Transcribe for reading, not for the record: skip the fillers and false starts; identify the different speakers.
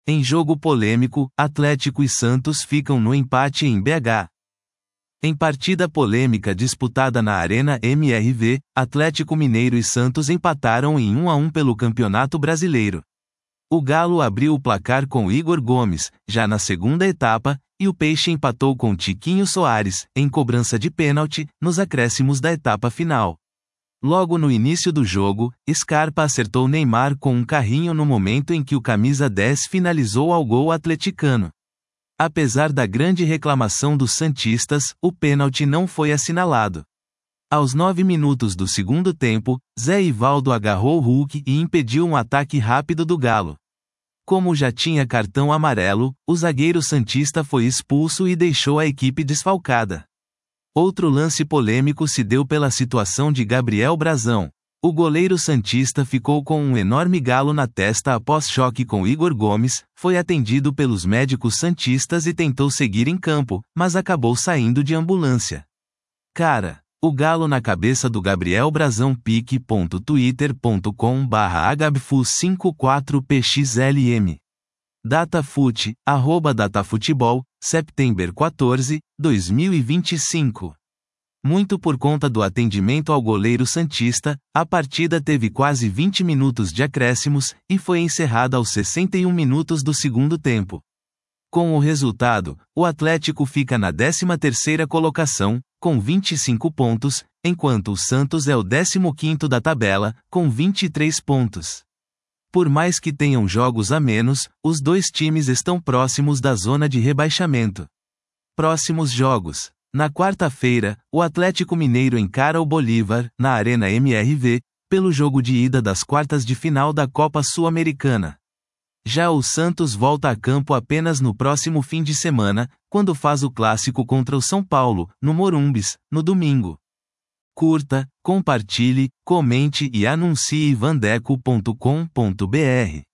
Speaker 1: Em jogo polêmico, Atlético e Santos ficam no empate em BH. Em partida polêmica disputada na Arena MRV, Atlético Mineiro e Santos empataram em 1-1 pelo Campeonato Brasileiro. O Galo abriu o placar com Igor Gomes, já na segunda etapa, e o Peixe empatou com Tiquinho Soares, em cobrança de pênalti, nos acréscimos da etapa final. Logo no início do jogo, Scarpa acertou Neymar com um carrinho no momento em que o camisa 10 finalizou ao gol atleticano. Apesar da grande reclamação dos santistas, o pênalti não foi assinalado. Aos 9 minutos do segundo tempo, Zé Ivaldo agarrou o Hulk e impediu um ataque rápido do Galo. Como já tinha cartão amarelo, o zagueiro santista foi expulso e deixou a equipe desfalcada. Outro lance polêmico se deu pela situação de Gabriel Brazão. O goleiro santista ficou com um enorme galo na testa após choque com Igor Gomes, foi atendido pelos médicos santistas e tentou seguir em campo, mas acabou saindo de ambulância. Cara, o galo na cabeça do Gabriel Brazão. pique.twitter.com/agabfus54pxlm. Datafute, @datafutebol, setembro 14, 2025. Muito por conta do atendimento ao goleiro santista, a partida teve quase 20 minutos de acréscimos, e foi encerrada aos 61 minutos do segundo tempo. Com o resultado, o Atlético fica na 13ª colocação, com 25 pontos, enquanto o Santos é o 15º da tabela, com 23 pontos. Por mais que tenham jogos a menos, os dois times estão próximos da zona de rebaixamento. Próximos jogos. Na quarta-feira, o Atlético Mineiro encara o Bolívar, na Arena MRV, pelo jogo de ida das quartas de final da Copa Sul-Americana. Já o Santos volta a campo apenas no próximo fim de semana, quando faz o clássico contra o São Paulo, no Morumbis, no domingo. Curta, compartilhe, comente e anuncie vandeco.com.br.